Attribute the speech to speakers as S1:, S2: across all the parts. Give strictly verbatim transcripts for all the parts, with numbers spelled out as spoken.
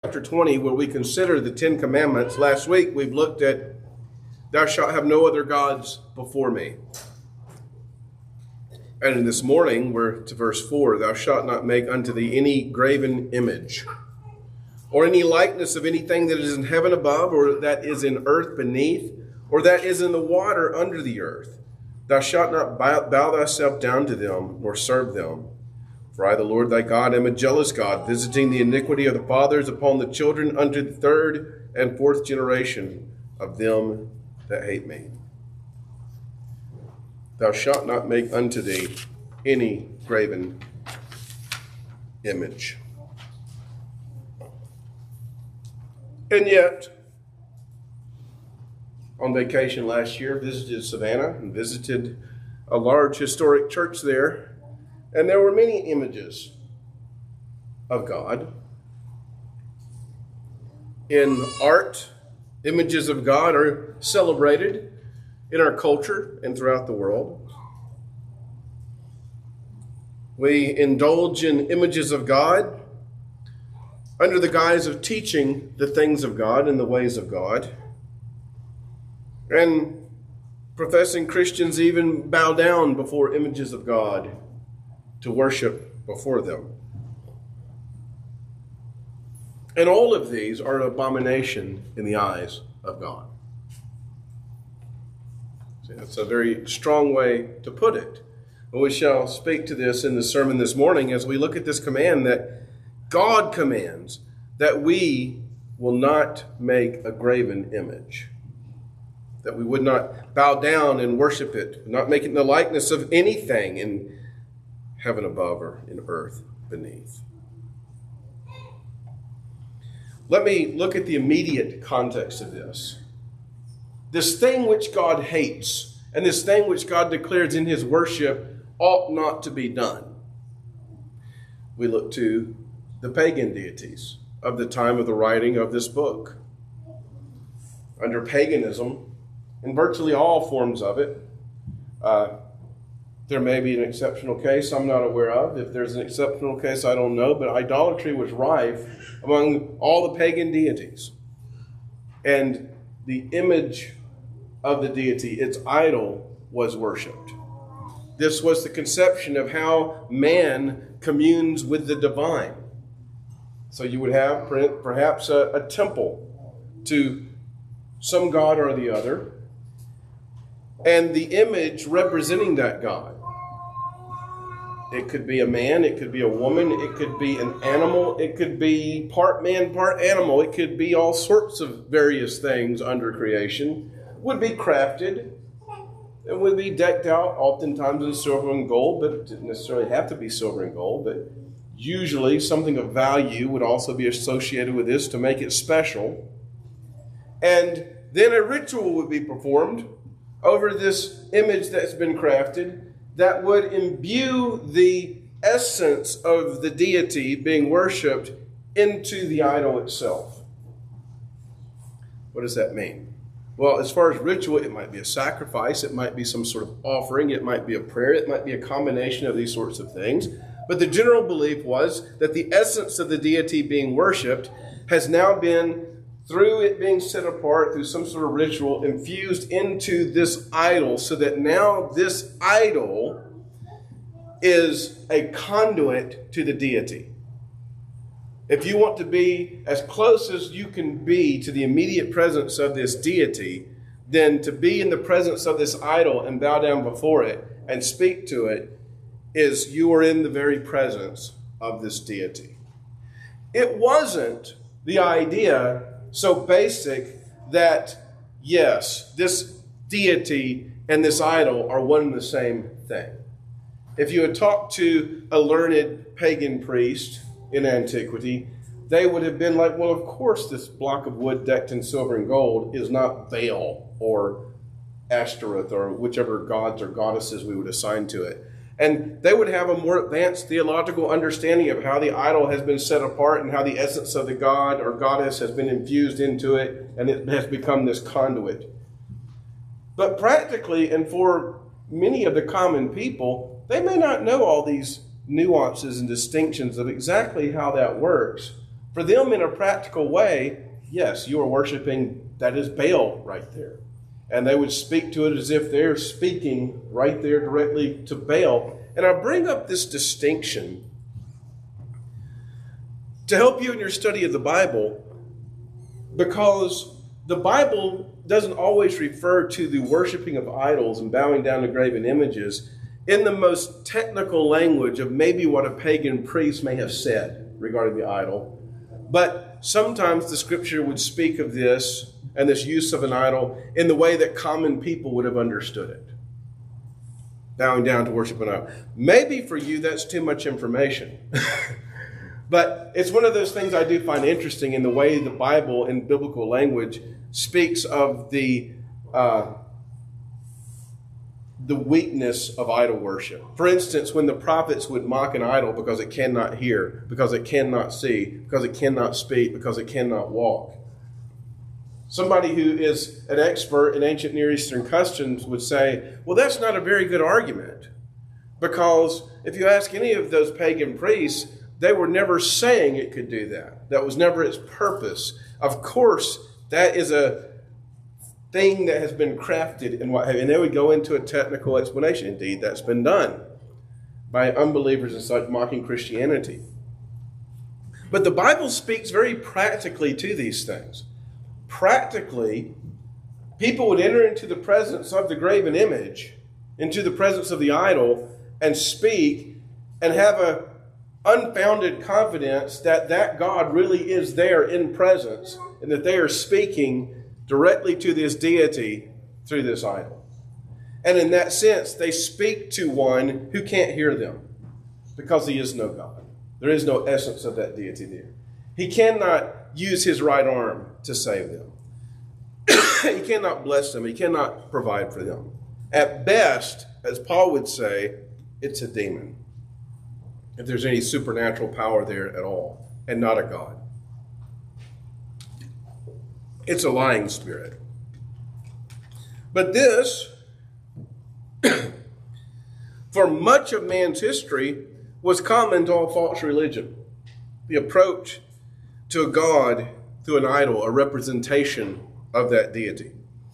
S1: chapter twenty, where we consider the Ten Commandments. Last week we've looked at, thou shalt have no other gods before me. And this morning we're to verse four, thou shalt not make unto thee any graven image, or any likeness of anything that is in heaven above, or that is in earth beneath, or that is in the water under the earth. Thou shalt not bow, bow thyself down to them, nor serve them. For I, the Lord thy God, am a jealous God, visiting the iniquity of the fathers upon the children unto the third and fourth generation of them that hate me. Thou shalt not make unto thee any graven image. And yet, on vacation last year, visited Savannah and visited a large historic church there. And there were many images of God. In art, images of God are celebrated in our culture and throughout the world. We indulge in images of God under the guise of teaching the things of God and the ways of God. And professing Christians even bow down before images of God to worship before them. And all of these are an abomination in the eyes of God. See, that's a very strong way to put it. And we shall speak to this in the sermon this morning as we look at this command that God commands that we will not make a graven image, that we would not bow down and worship it, not make it in the likeness of anything in heaven above or in earth beneath. Let me look at the immediate context of this. This thing which God hates and this thing which God declares in his worship ought not to be done. We look to the pagan deities of the time of the writing of this book. Under paganism, in virtually all forms of it, uh, there may be an exceptional case I'm not aware of. If there's an exceptional case, I don't know. But idolatry was rife among all the pagan deities. And the image of the deity, its idol, was worshipped. This was the conception of how man communes with the divine. So you would have perhaps a, a temple to some god or the other, and the image representing that god. It could be a man, it could be a woman, it could be an animal, it could be part man, part animal, it could be all sorts of various things under creation, would be crafted, and would be decked out, oftentimes in silver and gold, but it didn't necessarily have to be silver and gold, but usually something of value would also be associated with this to make it special. And then a ritual would be performed over this image that's been crafted that would imbue the essence of the deity being worshipped into the idol itself. What does that mean? Well, as far as ritual, it might be a sacrifice, it might be some sort of offering, it might be a prayer, it might be a combination of these sorts of things. But the general belief was that the essence of the deity being worshipped has now been, through it being set apart, through some sort of ritual, infused into this idol, so that now this idol is a conduit to the deity. If you want to be as close as you can be to the immediate presence of this deity, then to be in the presence of this idol and bow down before it and speak to it is you are in the very presence of this deity. It wasn't the idea so basic that, yes, this deity and this idol are one and the same thing. If you had talked to a learned pagan priest in antiquity, they would have been like, well, of course this block of wood decked in silver and gold is not Baal or Ashtoreth or whichever gods or goddesses we would assign to it. And they would have a more advanced theological understanding of how the idol has been set apart and how the essence of the god or goddess has been infused into it, and it has become this conduit. But practically, and for many of the common people, they may not know all these nuances and distinctions of exactly how that works. For them, in a practical way, yes, you are worshiping, that is Baal right there. And they would speak to it as if they're speaking right there directly to Baal. And I bring up this distinction to help you in your study of the Bible, because the Bible doesn't always refer to the worshiping of idols and bowing down to graven images in the most technical language of maybe what a pagan priest may have said regarding the idol. But sometimes the scripture would speak of this and this use of an idol in the way that common people would have understood it. Bowing down to worship an idol. Maybe for you that's too much information. But it's one of those things I do find interesting in the way the Bible in biblical language speaks of the uh, the weakness of idol worship. For instance, when the prophets would mock an idol because it cannot hear, because it cannot see, because it cannot speak, because it cannot walk. Somebody who is an expert in ancient Near Eastern customs would say, well, that's not a very good argument. Because if you ask any of those pagan priests, they were never saying it could do that. That was never its purpose. Of course, that is a thing that has been crafted and what have you. And they would go into a technical explanation. Indeed, that's been done by unbelievers and such mocking Christianity. But the Bible speaks very practically to these things. Practically, people would enter into the presence of the graven image, into the presence of the idol, and speak and have a unfounded confidence that that God really is there in presence and that they are speaking directly to this deity through this idol. And in that sense, they speak to one who can't hear them because he is no God. There is no essence of that deity there. He cannot use his right arm to save them. He cannot bless them. He cannot provide for them. At best, as Paul would say, it's a demon. If there's any supernatural power there at all, and not a God. It's a lying spirit. But this, for much of man's history, was common to all false religion. The approach to a God through an idol, a representation of that deity.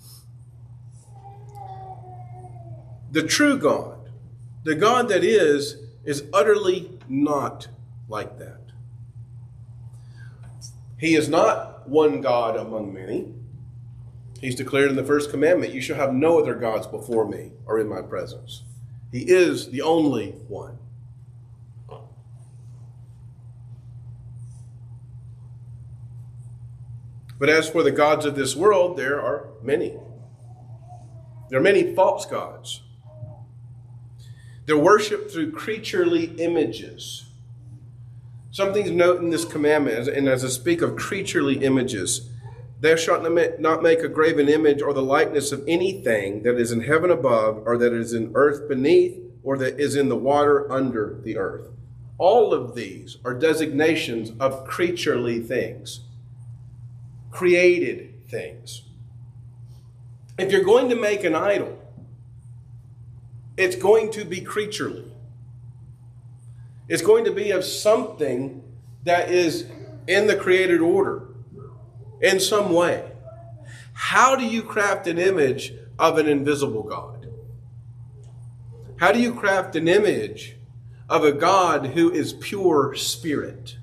S1: The true God, the God that is, is utterly not like that. He is not one God among many. He's declared in the first commandment, you shall have no other gods before me or in my presence. He is the only one. But as for the gods of this world, there are many. There are many false gods. They're worshipped through creaturely images. Something to note in this commandment, and as I speak of creaturely images, thou shalt not make a graven image or the likeness of anything that is in heaven above, or that is in earth beneath, or that is in the water under the earth. All of these are designations of creaturely things, created things. If you're going to make an idol, it's going to be creaturely. It's going to be of something that is in the created order in some way. How do you craft an image of an invisible God? How do you craft an image of a God who is pure spirit?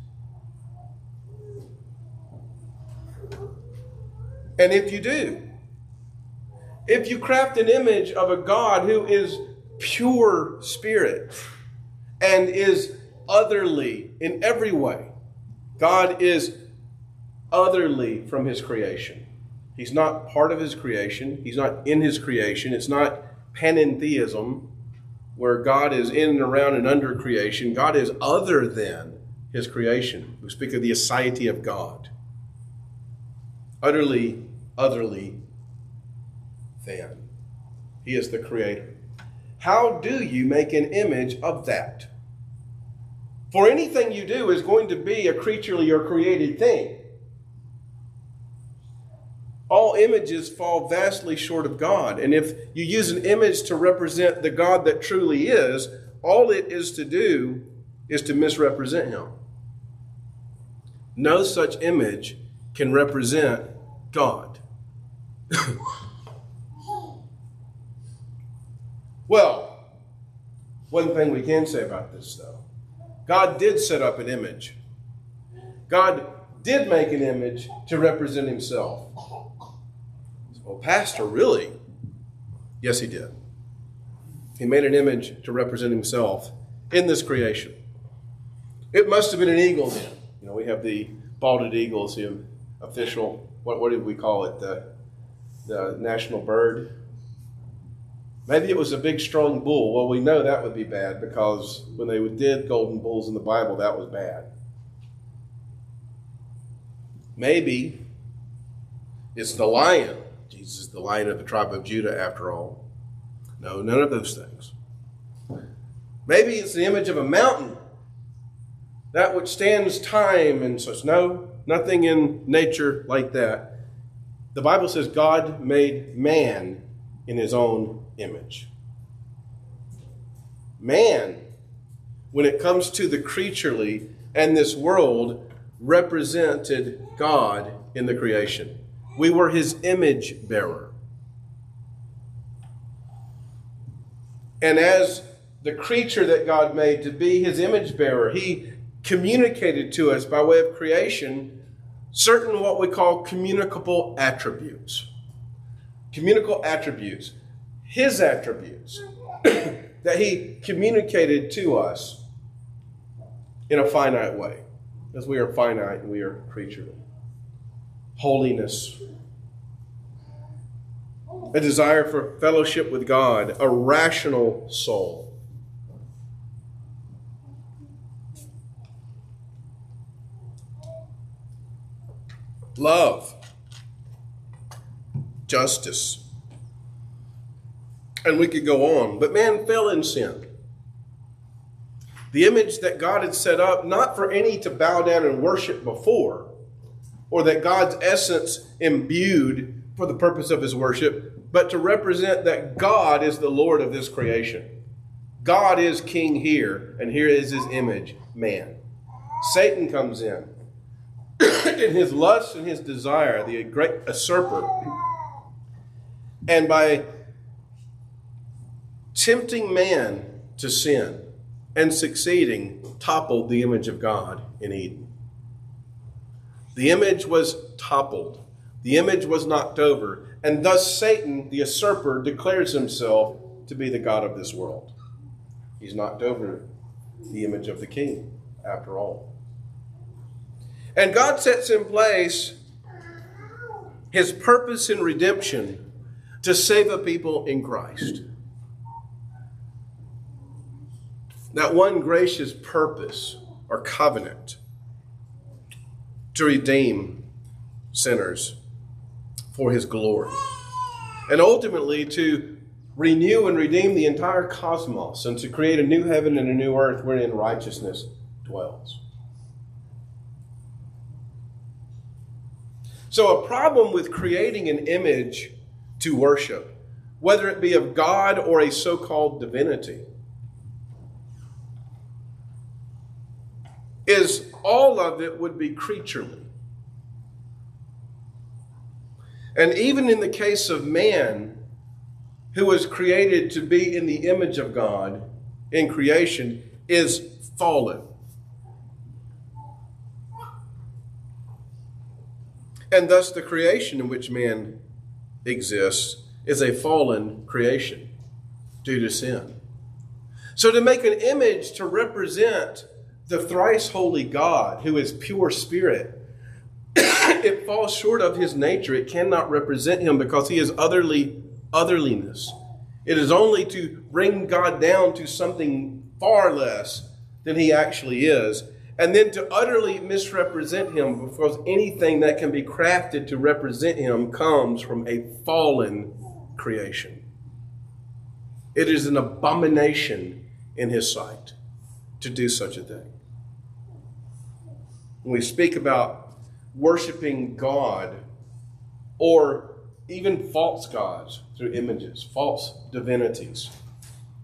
S1: And if you do, if you craft an image of a God who is pure spirit and is otherly in every way, God is otherly from his creation. He's not part of his creation. He's not in his creation. It's not panentheism, where God is in and around and under creation. God is other than his creation. We speak of the aseity of God. Utterly, otherly than. He is the creator. How do you make an image of that? For anything you do is going to be a creaturely or created thing. All images fall vastly short of God. And if you use an image to represent the God that truly is, all it is to do is to misrepresent him. no such image can represent God. Well, one thing we can say about this, though, God did set up an image. God did make an image to represent himself. Well, Pastor, really? Yes, he did. He made an image to represent himself in this creation. It must have been an eagle then. You know, we have the balded eagles, the official, what, what did we call it, the, the national bird? Maybe it was a big, strong bull. Well, we know that would be bad because when they did golden bulls in the Bible, that was bad. Maybe it's the lion. Jesus is the lion of the tribe of Judah, after all. No, none of those things. Maybe it's the image of a mountain, that which stands time and such. No, nothing in nature like that. The Bible says God made man in his own image. Man, when it comes to the creaturely and this world, represented God in the creation. We were his image bearer. And as the creature that God made to be his image bearer, he communicated to us by way of creation certain what we call communicable attributes. Communicable attributes. His attributes that he communicated to us in a finite way. Because we are finite and we are creaturely. Holiness. A desire for fellowship with God. A rational soul. Love. Justice. And we could go on. But man fell in sin. The image that God had set up, not for any to bow down and worship before, or that God's essence imbued for the purpose of his worship, but to represent that God is the Lord of this creation. God is king here, and here is his image, man. Satan comes in. In his lust and his desire, the great usurper, and by tempting man to sin and succeeding, toppled the image of God in Eden. The image was toppled. The image was knocked over. And thus Satan, the usurper, declares himself to be the God of this world. He's knocked over the image of the king, after all. And God sets in place his purpose in redemption to save a people in Christ. That one gracious purpose or covenant to redeem sinners for his glory. And ultimately to renew and redeem the entire cosmos and to create a new heaven and a new earth wherein righteousness dwells. So a problem with creating an image to worship, whether it be of God or a so-called divinity, is all of it would be creaturely. And even in the case of man, who was created to be in the image of God in creation, is fallen. And thus the creation in which man exists is a fallen creation due to sin. So to make an image to represent the thrice holy God who is pure spirit, it falls short of his nature. It cannot represent him because he is utterly otherliness. It is only to bring God down to something far less than he actually is, and then to utterly misrepresent him because anything that can be crafted to represent him comes from a fallen creation. It is an abomination in his sight to do such a thing. When we speak about worshiping God or even false gods through images, false divinities,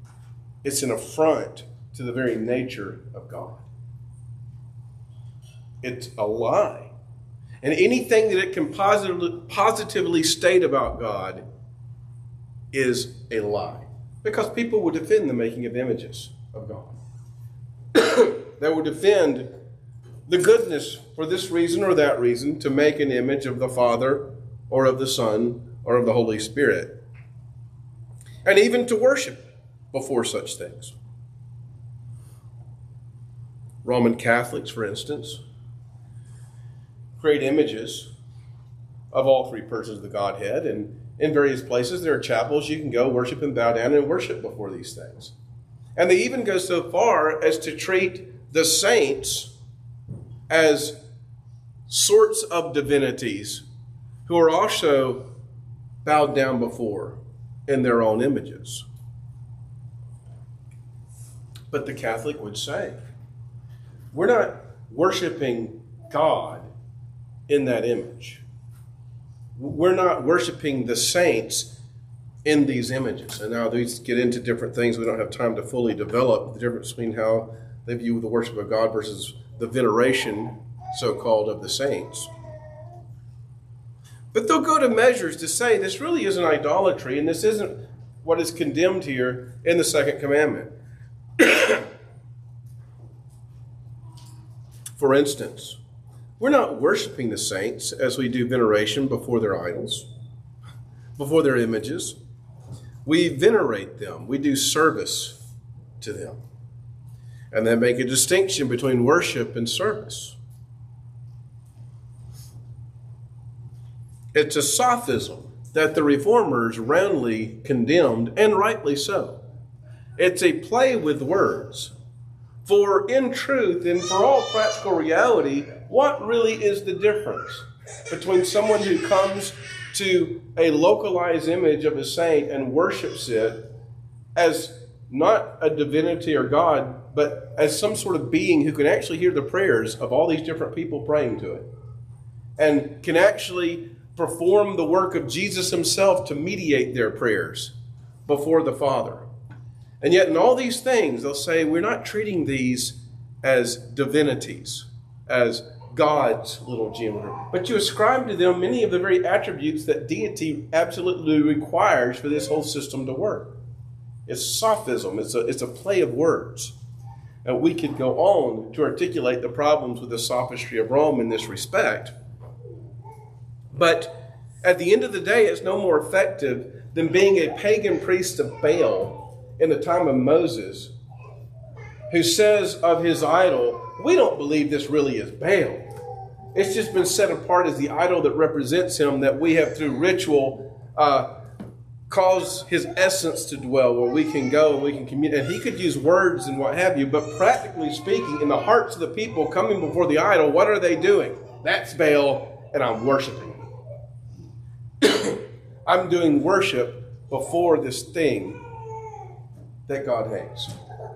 S1: it's an affront to the very nature of God. It's a lie. And anything that it can positively, positively state about God is a lie. Because people will defend the making of images of God. They will defend the goodness for this reason or that reason to make an image of the Father or of the Son or of the Holy Spirit. And even to worship before such things. Roman Catholics, for instance, create images of all three persons of the Godhead, and in various places there are chapels you can go worship and bow down and worship before these things. And they even go so far as to treat the saints as sorts of divinities who are also bowed down before in their own images. But the Catholic would say, we're not worshiping God in that image. We're not worshiping the saints in these images. And now these get into different things. We don't have time to fully develop the difference between how they view the worship of God versus the veneration, so-called, of the saints. But they'll go to measures to say this really isn't idolatry, and this isn't what is condemned here in the second commandment. For instance, we're not worshiping the saints as we do veneration before their idols, before their images. We venerate them. We do service to them. And then make a distinction between worship and service. It's a sophism that the Reformers roundly condemned, and rightly so. It's a play with words. For in truth and for all practical reality, what really is the difference between someone who comes to a localized image of a saint and worships it as not a divinity or God, but as some sort of being who can actually hear the prayers of all these different people praying to it, and can actually perform the work of Jesus himself to mediate their prayers before the Father? And yet in all these things, they'll say, we're not treating these as divinities, as God's little gem. But you ascribe to them many of the very attributes that deity absolutely requires for this whole system to work. It's sophism. It's a, it's a play of words. And we could go on to articulate the problems with the sophistry of Rome in this respect. But at the end of the day, it's no more effective than being a pagan priest of Baal in the time of Moses, who says of his idol, we don't believe this really is Baal. It's just been set apart as the idol that represents him, that we have through ritual uh, cause his essence to dwell, where we can go and we can communicate. And he could use words and what have you, but practically speaking, in the hearts of the people coming before the idol, what are they doing? That's Baal, and I'm worshiping him. I'm doing worship before this thing that God hates.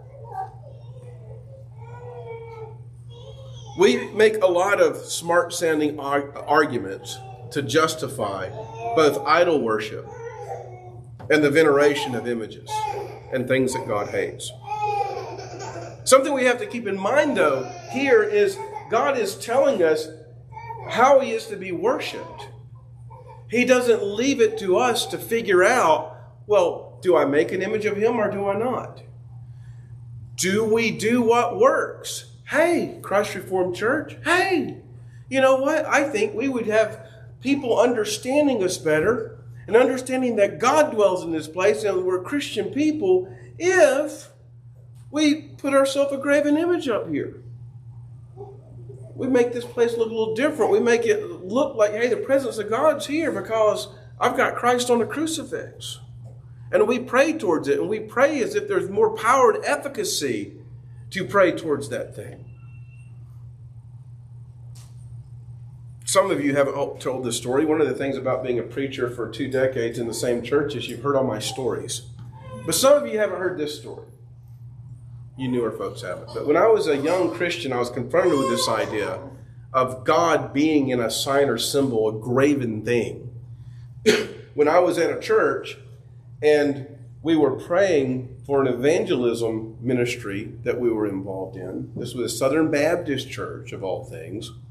S1: We make a lot of smart-sounding arguments to justify both idol worship and the veneration of images and things that God hates. Something we have to keep in mind, though, here is God is telling us how he is to be worshipped. He doesn't leave it to us to figure out, well, do I make an image of him or do I not? Do we do what works? Hey, Christ Reformed Church, hey, you know what? I think we would have people understanding us better and understanding that God dwells in this place and we're Christian people if we put ourselves a graven image up here. We make this place look a little different. We make it look like, hey, the presence of God's here because I've got Christ on a crucifix. And we pray towards it, and we pray as if there's more power and efficacy to pray towards that thing. Some of you haven't told this story. One of the things about being a preacher for two decades in the same church is you've heard all my stories. But some of you haven't heard this story. You newer folks haven't. But when I was a young Christian, I was confronted with this idea of God being in a sign or symbol, a graven thing. When I was at a church, and we were praying for an evangelism ministry that we were involved in. This was a Southern Baptist church, of all things.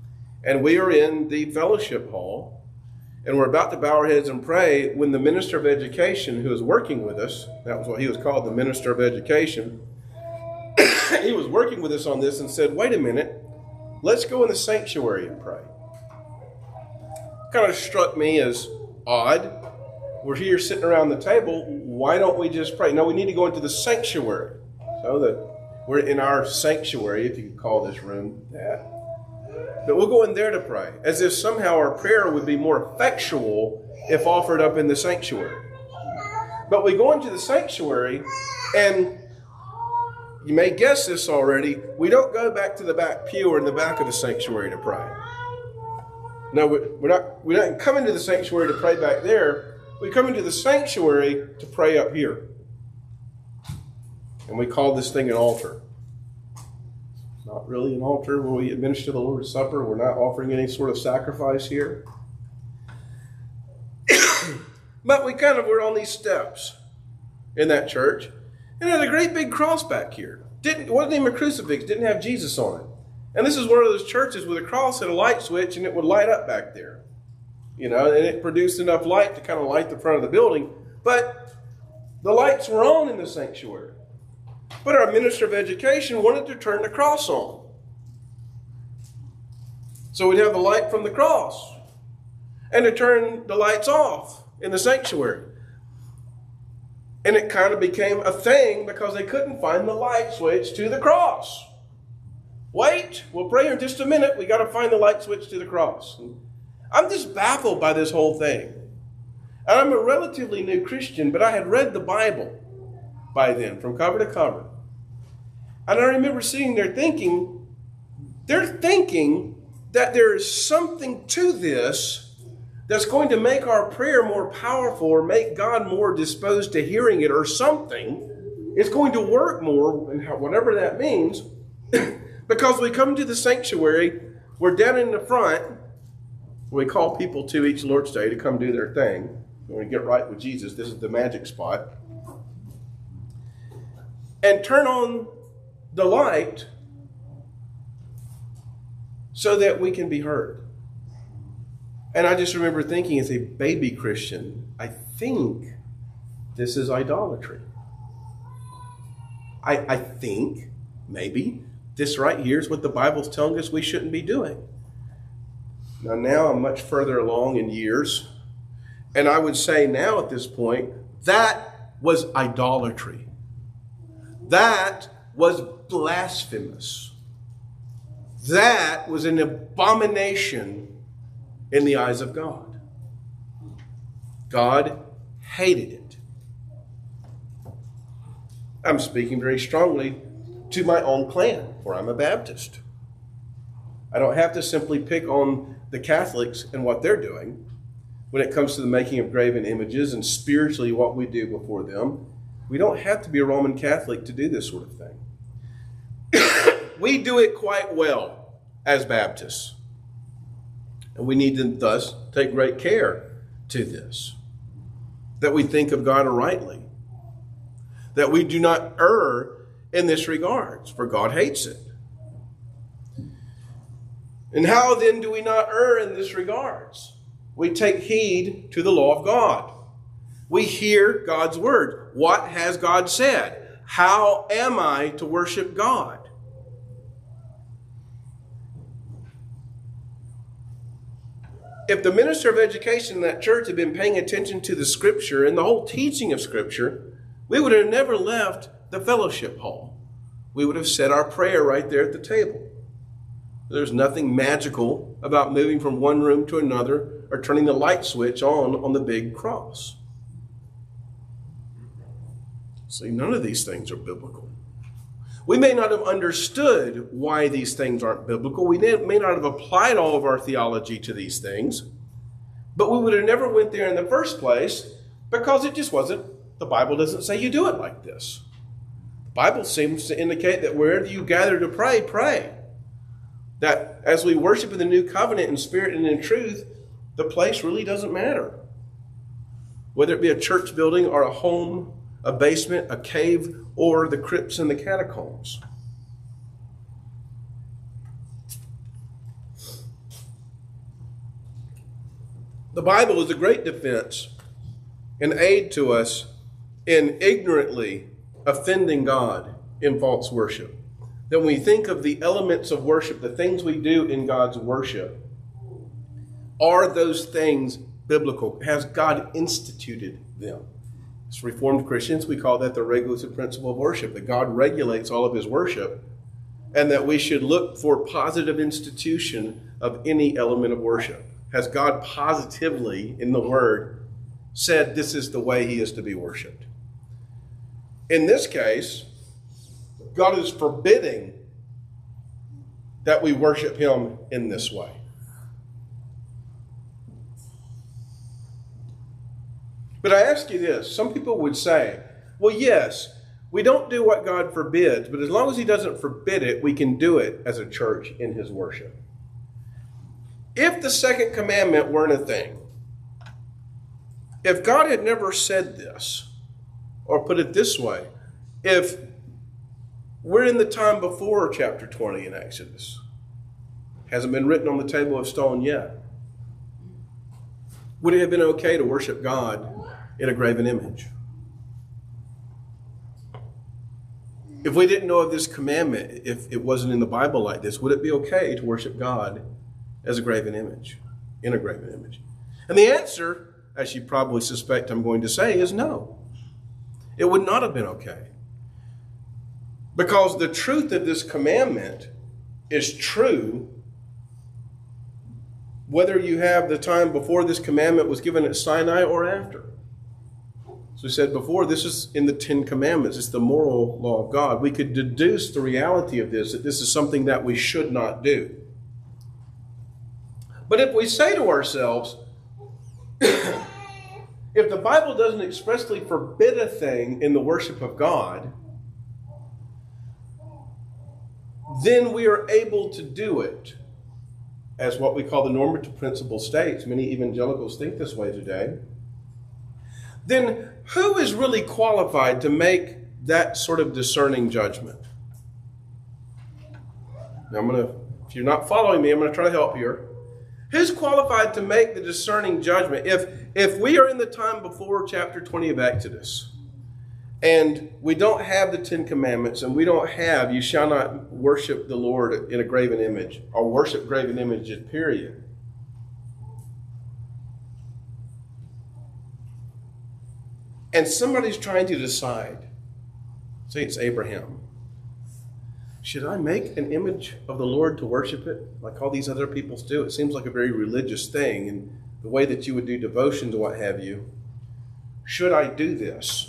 S1: And we are in the fellowship hall, and we're about to bow our heads and pray when the minister of education who was working with us, that was what he was called, the minister of education, he was working with us on this and said, wait a minute, let's go in the sanctuary and pray. Kind of struck me as odd. We're here sitting around the table. Why don't we just pray? No, we need to go into the sanctuary. So that we're in our sanctuary, if you could call this room that. But we'll go in there to pray, as if somehow our prayer would be more effectual if offered up in the sanctuary. But we go into the sanctuary, and you may guess this already, we don't go back to the back pew or in the back of the sanctuary to pray. No, we're not, we don't come into the sanctuary to pray back there. We come into the sanctuary to pray up here. And we call this thing an altar. It's not really an altar where we administer the Lord's Supper. We're not offering any sort of sacrifice here. But we kind of were on these steps in that church. And there's a great big cross back here. Didn't, it wasn't even a crucifix. Didn't have Jesus on it. And this is one of those churches with a cross and a light switch, and it would light up back there. You know, and it produced enough light to kind of light the front of the building. But the lights were on in the sanctuary. But our minister of education wanted to turn the cross on. So we'd have the light from the cross. And to turn the lights off in the sanctuary. And it kind of became a thing because they couldn't find the light switch to the cross. Wait, we'll pray here in just a minute. We got to find the light switch to the cross. And I'm just baffled by this whole thing. And I'm a relatively new Christian, but I had read the Bible by then, from cover to cover. And I remember sitting there thinking, they're thinking that there is something to this that's going to make our prayer more powerful or make God more disposed to hearing it or something. It's going to work more, and whatever that means. Because we come to the sanctuary, we're down in the front. We call people to each Lord's Day to come do their thing. When we get right with Jesus, this is the magic spot. And turn on the light so that we can be heard. And I just remember thinking as a baby Christian, I think this is idolatry. I, I think maybe this right here is what the Bible's telling us we shouldn't be doing. Now, now I'm much further along in years, and I would say now at this point, that was idolatry. That was blasphemous. That was an abomination in the eyes of God. God hated it. I'm speaking very strongly to my own clan, for I'm a Baptist. I don't have to simply pick on the Catholics and what they're doing when it comes to the making of graven images and spiritually what we do before them. We don't have to be a Roman Catholic to do this sort of thing. We do it quite well as Baptists. And we need to thus take great care to this. That we think of God rightly. That we do not err in this regards, for God hates it. And how then do we not err in this regards? We take heed to the law of God. We hear God's word. What has God said? How am I to worship God? If the minister of education in that church had been paying attention to the Scripture and the whole teaching of Scripture, we would have never left the fellowship hall. We would have said our prayer right there at the table. There's nothing magical about moving from one room to another or turning the light switch on on the big cross. See, none of these things are biblical. We may not have understood why these things aren't biblical. We may not have applied all of our theology to these things. But we would have never went there in the first place because it just wasn't, the Bible doesn't say you do it like this. The Bible seems to indicate that wherever you gather to pray, pray. That as we worship in the new covenant in spirit and in truth, the place really doesn't matter. Whether it be a church building or a home, a basement, a cave, or the crypts and the catacombs. The Bible is a great defense and aid to us in ignorantly offending God in false worship. That when we think of the elements of worship, the things we do in God's worship, are those things biblical? Has God instituted them? As Reformed Christians, we call that the regulative principle of worship, that God regulates all of his worship, and that we should look for positive institution of any element of worship. Has God positively, in the Word, said this is the way he is to be worshiped? In this case, God is forbidding that we worship him in this way. But I ask you this, some people would say, well, yes, we don't do what God forbids, but as long as he doesn't forbid it, we can do it as a church in his worship. If the second commandment weren't a thing, if God had never said this, or put it this way, if we're in the time before chapter twenty in Exodus, hasn't been written on the table of stone yet, would it have been okay to worship God in a graven image? If we didn't know of this commandment, if it wasn't in the Bible like this, would it be okay to worship God as a graven image, in a graven image? And the answer, as you probably suspect I'm going to say, is no. It would not have been okay. Because the truth of this commandment is true whether you have the time before this commandment was given at Sinai or after. So we said before, this is in the Ten Commandments. It's the moral law of God. We could deduce the reality of this, that this is something that we should not do. But if we say to ourselves, if the Bible doesn't expressly forbid a thing in the worship of God, then we are able to do it as what we call the normative principle states. Many evangelicals think this way today. Then who is really qualified to make that sort of discerning judgment? Now I'm going to, if you're not following me, I'm going to try to help here. Who's qualified to make the discerning judgment? If, if we are in the time before chapter twenty of Exodus, and we don't have the Ten Commandments, and we don't have, you shall not worship the Lord in a graven image, or worship graven images, period. And somebody's trying to decide, say it's Abraham, should I make an image of the Lord to worship it like all these other people do? It seems like a very religious thing, and the way that you would do devotions, what have you. Should I do this?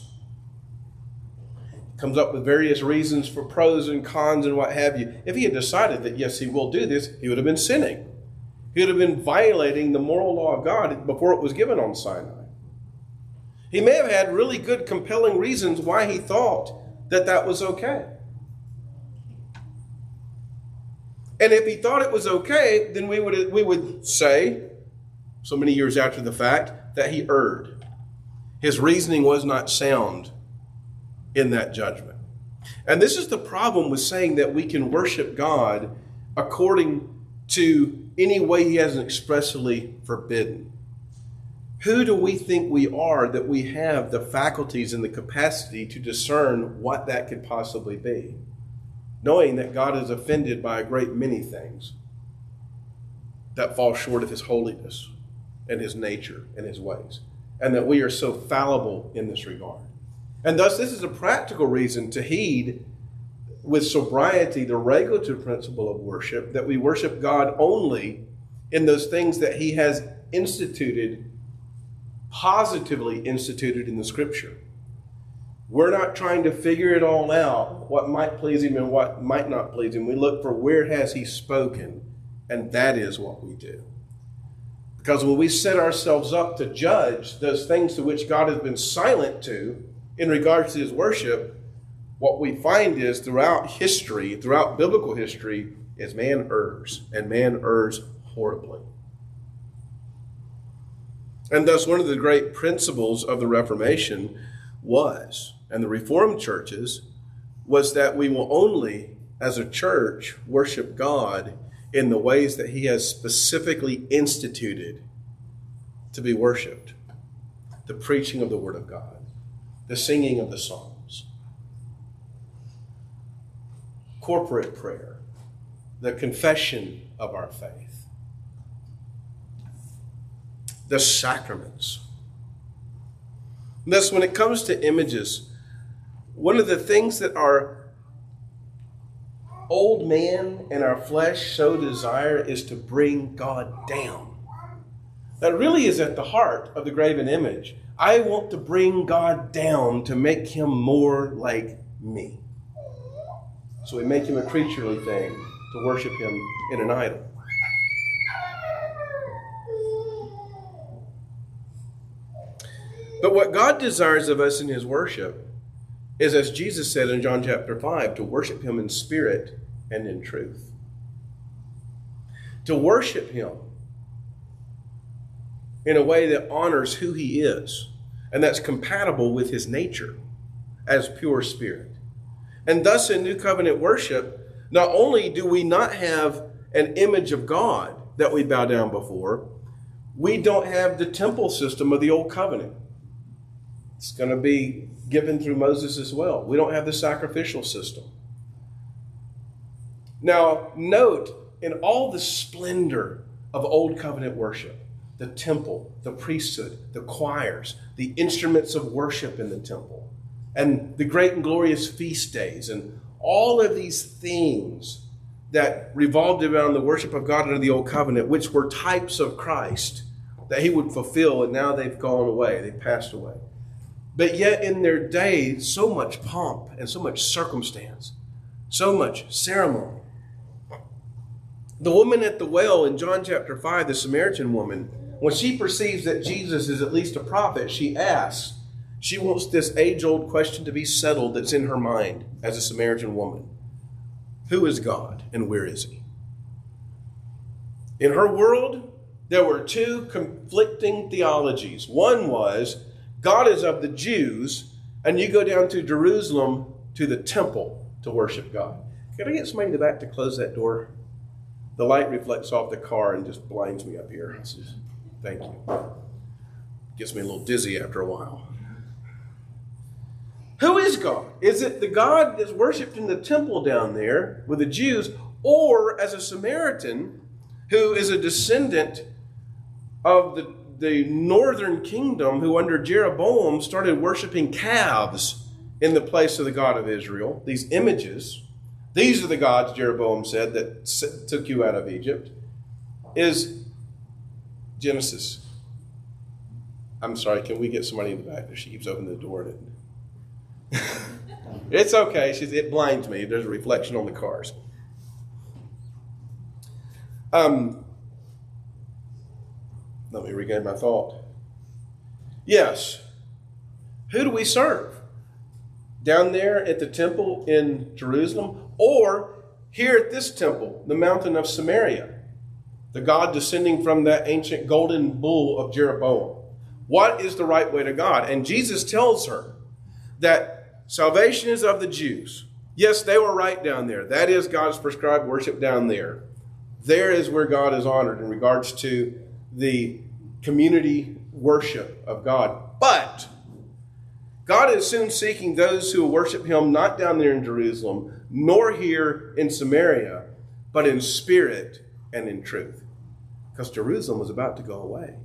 S1: Comes up with various reasons for pros and cons and what have you. If he had decided that, yes, he will do this, he would have been sinning. He would have been violating the moral law of God before it was given on Sinai. He may have had really good, compelling reasons why he thought that that was okay. And if he thought it was okay, then we would, we would say, so many years after the fact, that he erred. His reasoning was not sound in that judgment. And this is the problem with saying that we can worship God according to any way he hasn't expressly forbidden. Who do we think we are that we have the faculties and the capacity to discern what that could possibly be, knowing that God is offended by a great many things that fall short of his holiness and his nature and his ways, and that we are so fallible in this regard? And thus, this is a practical reason to heed with sobriety the regulative principle of worship, that we worship God only in those things that he has instituted, positively instituted in the Scripture. We're not trying to figure it all out, what might please him and what might not please him. We look for where has he spoken, and that is what we do. Because when we set ourselves up to judge those things to which God has been silent to, in regards to his worship, what we find is throughout history, throughout biblical history, is man errs, and man errs horribly. And thus one of the great principles of the Reformation was, and the Reformed churches, was that we will only, as a church, worship God in the ways that he has specifically instituted to be worshiped. The preaching of the Word of God, the singing of the Psalms, corporate prayer, the confession of our faith, the sacraments. Thus, when it comes to images, one of the things that our old man and our flesh so desire is to bring God down. That really is at the heart of the graven image. I want to bring God down to make him more like me. So we make him a creaturely thing to worship him in an idol. But what God desires of us in his worship is, as Jesus said in John chapter five, to worship him in spirit and in truth. To worship him in a way that honors who he is, and that's compatible with his nature as pure spirit. And thus in New Covenant worship, not only do we not have an image of God that we bow down before, we don't have the temple system of the Old Covenant. It's going to be given through Moses as well. We don't have the sacrificial system. Now, note, in all the splendor of Old Covenant worship, the temple, the priesthood, the choirs, the instruments of worship in the temple, and the great and glorious feast days, and all of these things that revolved around the worship of God under the Old Covenant, which were types of Christ that he would fulfill, and now they've gone away, they've passed away. But yet in their day, so much pomp and so much circumstance, so much ceremony. The woman at the well in John chapter five, the Samaritan woman, when she perceives that Jesus is at least a prophet, she asks, she wants this age-old question to be settled that's in her mind as a Samaritan woman. Who is God and where is he? In her world, there were two conflicting theologies. One was, God is of the Jews, and you go down to Jerusalem to the temple to worship God. Can I get somebody in the back to close that door? The light reflects off the car and just blinds me up here. Thank you. Gets me a little dizzy after a while. Who is God? Is it the God that's worshipped in the temple down there with the Jews, or as a Samaritan who is a descendant of the, the northern kingdom who under Jeroboam started worshiping calves in the place of the God of Israel, these images? These are the gods, Jeroboam said, that took you out of Egypt. Is Genesis. I'm sorry, can we get somebody in the back? She keeps opening the door. And it, it's okay. She's, it blinds me. There's a reflection on the cars. Um, let me regain my thought. Yes. Who do we serve? Down there at the temple in Jerusalem, or here at this temple, the mountain of Samaria, the God descending from that ancient golden bull of Jeroboam. What is the right way to God? And Jesus tells her that salvation is of the Jews. Yes, they were right down there. That is God's prescribed worship down there. There is where God is honored in regards to the community worship of God. But God is soon seeking those who will worship him not down there in Jerusalem, nor here in Samaria, but in spirit and in truth. Because Jerusalem was about to go away.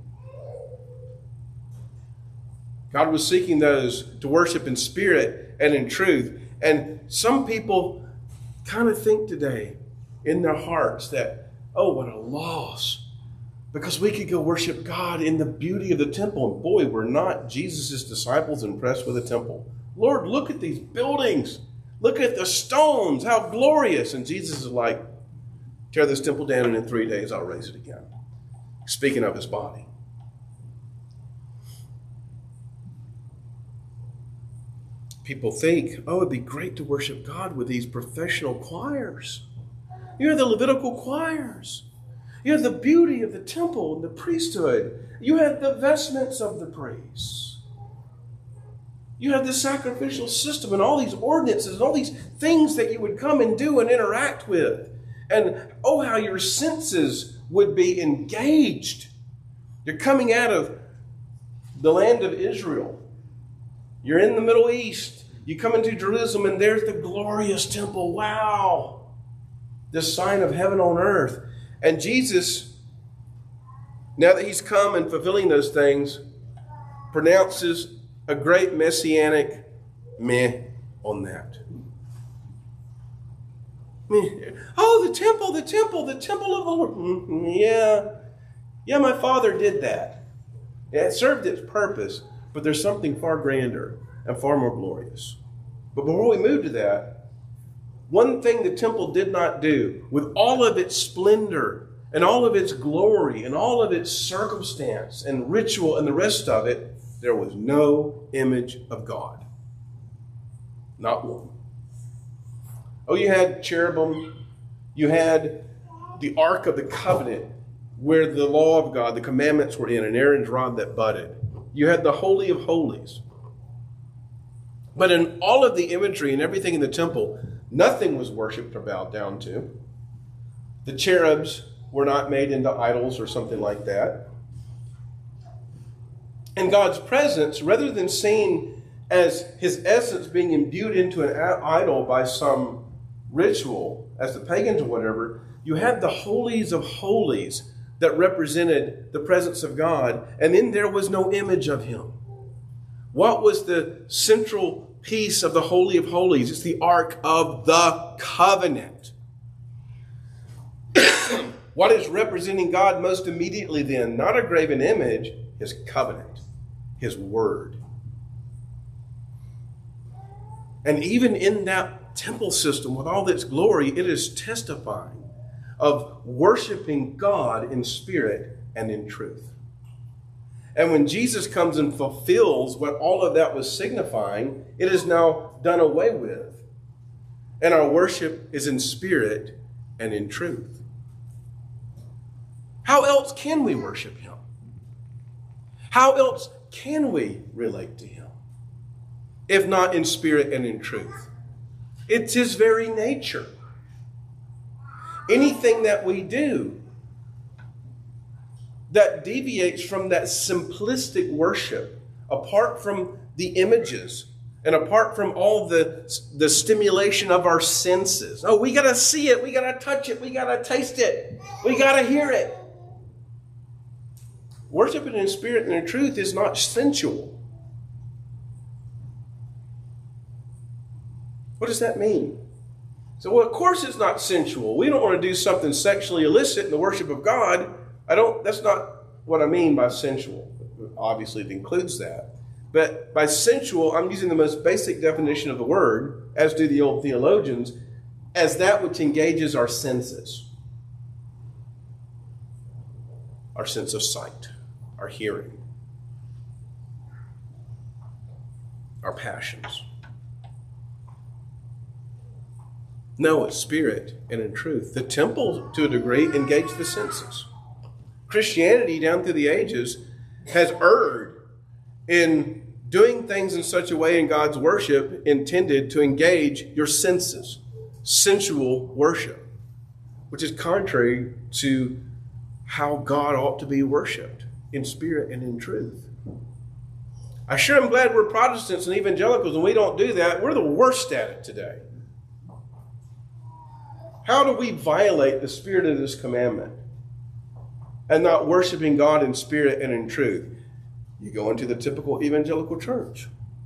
S1: God was seeking those to worship in spirit and in truth. And some people kind of think today in their hearts that, oh, what a loss. Because we could go worship God in the beauty of the temple. And boy, were not Jesus' disciples impressed with the temple. Lord, look at these buildings. Look at the stones. How glorious. And Jesus is like, tear this temple down and in three days I'll raise it again. Speaking of his body. People think, oh, it'd be great to worship God with these professional choirs. You have the Levitical choirs. You have the beauty of the temple and the priesthood. You have the vestments of the priests. You have the sacrificial system and all these ordinances and all these things that you would come and do and interact with. And oh, how your senses would be engaged You're coming out of the land of Israel. You're in the Middle East. You come into Jerusalem and there's the glorious temple. Wow. This sign of heaven on earth. And Jesus, now that he's come and fulfilling those things, pronounces a great messianic meh on that. Meh. Oh, the temple, the temple, the temple of the Lord. Mm, yeah. Yeah, my Father did that. Yeah, it served its purpose, but there's something far grander and far more glorious. But before we move to that, one thing the temple did not do, with all of its splendor and all of its glory and all of its circumstance and ritual and the rest of it, there was no image of God. Not one. Oh, you had cherubim. You had the Ark of the Covenant, where the law of God, the commandments were in, and Aaron's rod that budded. You had the Holy of Holies. But in all of the imagery and everything in the temple, nothing was worshipped or bowed down to. The cherubs were not made into idols or something like that. And God's presence, rather than seen as his essence being imbued into an idol by some ritual, as the pagans or whatever, you had the holies of holies that represented the presence of God, and then there was no image of him. What was the central piece of the Holy of Holies? It's the Ark of the Covenant. What is representing God most immediately then? Not a graven image, his covenant, his word. And even in that temple system with all its glory, it is testifying of worshiping God in spirit and in truth. And when Jesus comes and fulfills what all of that was signifying, it is now done away with. And our worship is in spirit and in truth. How else can we worship him? How else can we relate to him, if not in spirit and in truth? It's his very nature. Anything that we do that deviates from that simplistic worship, apart from the images and apart from all the, the stimulation of our senses. Oh, we got to see it. We got to touch it. We got to taste it. We got to hear it. Worshiping in spirit and in truth is not sensual. What does that mean? So, well, of course it's not sensual. We don't want to do something sexually illicit in the worship of God. I don't, that's not what I mean by sensual. Obviously, it includes that. But by sensual, I'm using the most basic definition of the word, as do the old theologians, as that which engages our senses. Our sense of sight, our hearing, our passions. No, it's spirit and in truth. The temple, to a degree, engaged the senses. Christianity, down through the ages, has erred in doing things in such a way in God's worship intended to engage your senses. Sensual worship, which is contrary to how God ought to be worshiped, in spirit and in truth. I sure am glad we're Protestants and evangelicals and we don't do that. We're the worst at it today. How do we violate the spirit of this commandment and not worshiping God in spirit and in truth? You go into the typical evangelical church.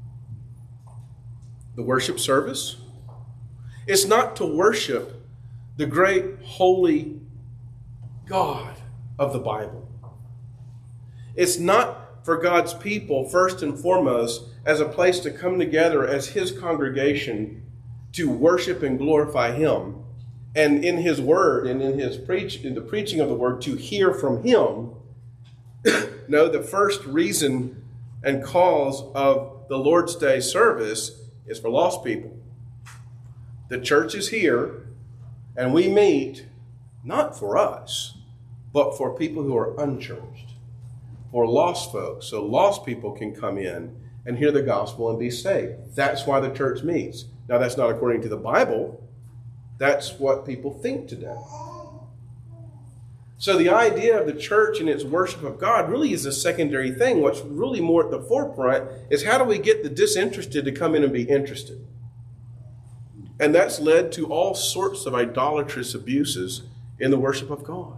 S1: The worship service. It's not to worship the great holy God of the Bible. It's not for God's people, first and foremost, as a place to come together as his congregation to worship and glorify him. And in his word and in his preach, in the preaching of the word, to hear from him. No, the first reason and cause of the Lord's Day service is for lost people. The church is here, and we meet not for us, but for people who are unchurched, for lost folks, so lost people can come in and hear the gospel and be saved. That's why the church meets. Now, that's not according to the Bible. That's what people think today. So the idea of the church and its worship of God really is a secondary thing. What's really more at the forefront is how do we get the disinterested to come in and be interested? And that's led to all sorts of idolatrous abuses in the worship of God.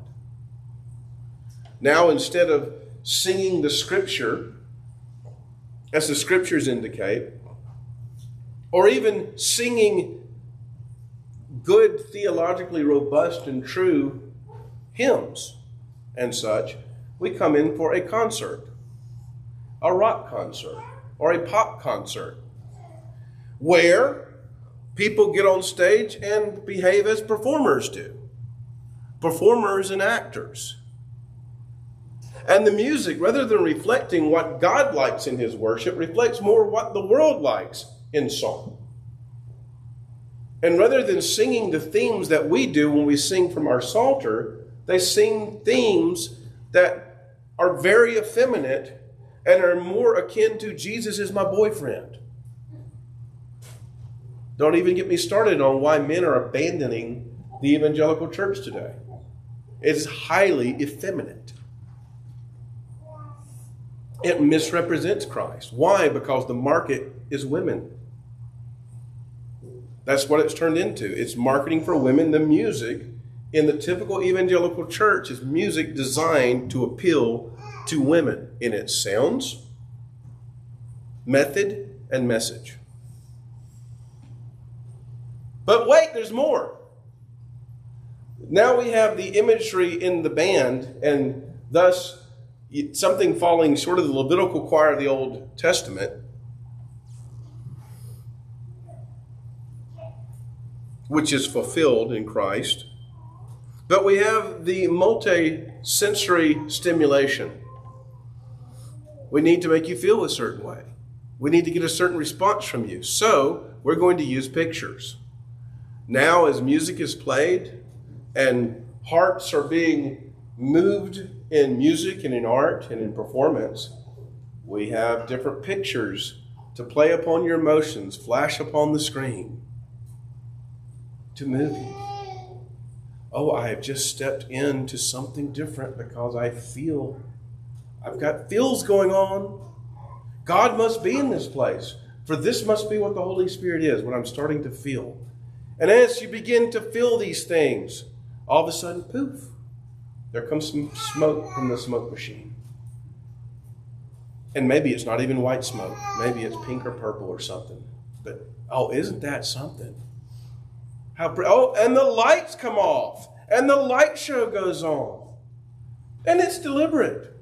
S1: Now, instead of singing the scripture, as the scriptures indicate, or even singing good, theologically robust and true hymns and such, we come in for a concert, a rock concert, or a pop concert, where people get on stage and behave as performers do. Performers and actors. And the music, rather than reflecting what God likes in his worship, reflects more what the world likes in song. And rather than singing the themes that we do when we sing from our Psalter, they sing themes that are very effeminate and are more akin to Jesus is my boyfriend. Don't even get me started on why men are abandoning the evangelical church today. It is highly effeminate. It misrepresents Christ. Why? Because the market is women. That's what it's turned into. It's marketing for women. The music in the typical evangelical church is music designed to appeal to women in its sounds, method, and message. But wait, there's more. Now we have the imagery in the band, and thus something falling short of the Levitical choir of the Old Testament, which is fulfilled in Christ. But we have the multi-sensory stimulation. We need to make you feel a certain way. We need to get a certain response from you. So we're going to use pictures. Now, as music is played and hearts are being moved in music and in art and in performance, we have different pictures to play upon your emotions, flash upon the screen to move you. Oh, I have just stepped into something different because I feel, I've got feels going on. God must be in this place, for this must be what the Holy Spirit is, what I'm starting to feel. And as you begin to feel these things, all of a sudden, poof, there comes some smoke from the smoke machine. And maybe it's not even white smoke. Maybe it's pink or purple or something. But, oh, isn't that something? How? Oh, and the lights come off. And the light show goes on. And it's deliberate.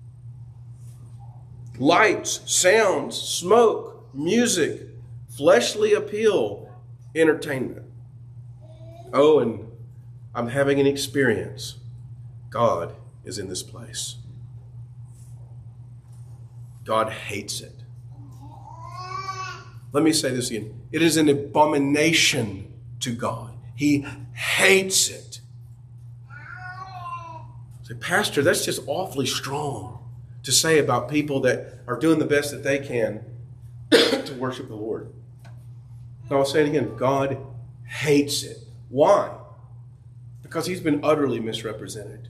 S1: Lights, sounds, smoke, music, fleshly appeal, entertainment. Oh, and I'm having an experience. God is in this place. God hates it. Let me say this again. It is an abomination to God. He hates it. Say, Pastor, that's just awfully strong to say about people that are doing the best that they can to worship the Lord. No, I'll say it again. God hates it. Why? Because he's been utterly misrepresented.